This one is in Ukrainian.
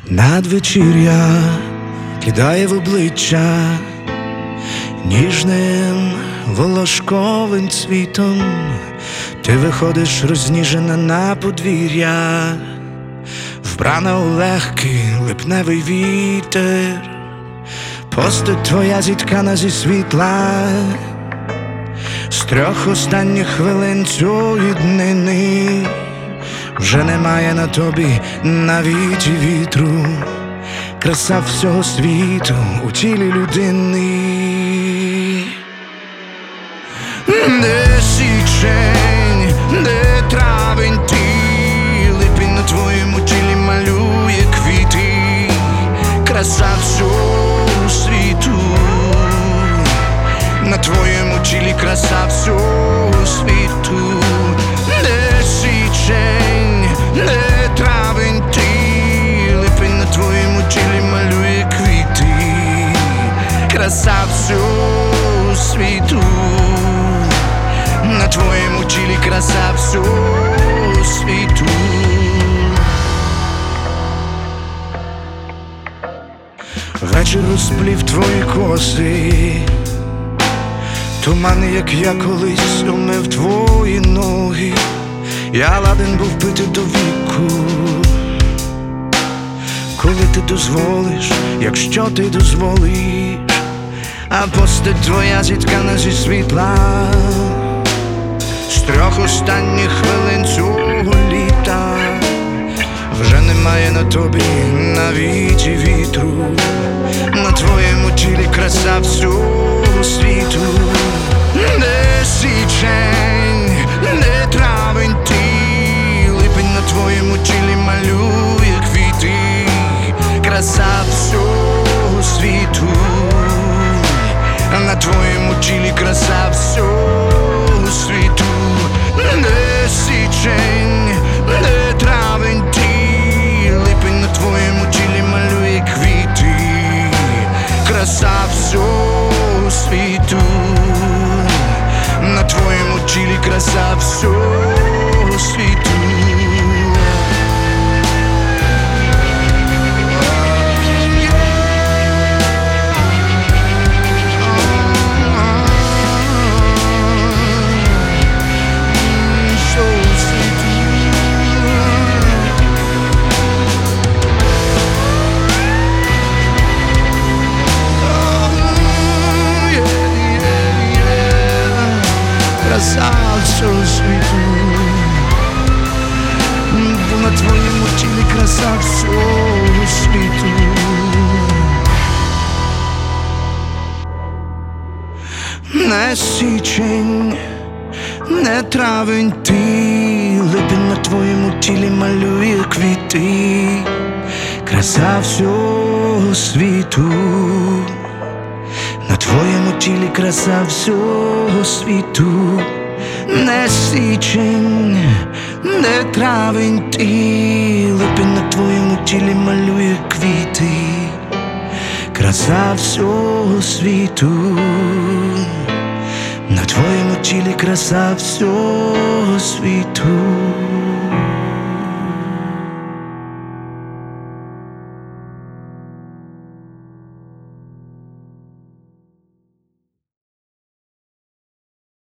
Надвечір'я кидає в обличчя ніжним волошковим цвітом. Ти виходиш розніжена на подвір'я, вбрана у легкий липневий вітер. Постать твоя зіткана зі світла, з 3 останніх хвилин цієї днини. Вже немає на тобі навіть і вітру, краса всього світу у тілі людини. Де січень, де травень, ти липень на твоєму тілі малює квіти, краса всього світу, на твоєму тілі краса всього світу. Де січень, де травень, ти липень на твоєму тілі малює квіти, краса всього світу, на твоєму тілі краса всього світу. Вечір розплів твої коси, туман, як я колись умив твої ноги. Я ладен був пити до віку, коли ти дозволиш, якщо ти дозволиш. А постать твоя зіткана зі світла, з 3 останніх хвилин цього літа. Вже немає на тобі навіть і вітру, на твоєму тілі краса всього світу. Де січень, де травень, ти липень на твоєму тілі малює квіти, краса всього світу, на твоєму тілі краса всього світу. Де січень, де травень, ти липень на твоєму тілі малює квіти, краса всього світу, на твоєму тілі краса всього світу. Краса всього світу, на твоєму тілі краса всього світу. Не січень, не травень, ти липень на твоєму тілі малює квіти, краса всього світу, на твоєму тілі краса всього світу. Не січень, не травень, ти липень на твоєму тілі малює квіти, краса всього світу, на твоєму тілі краса всього світу.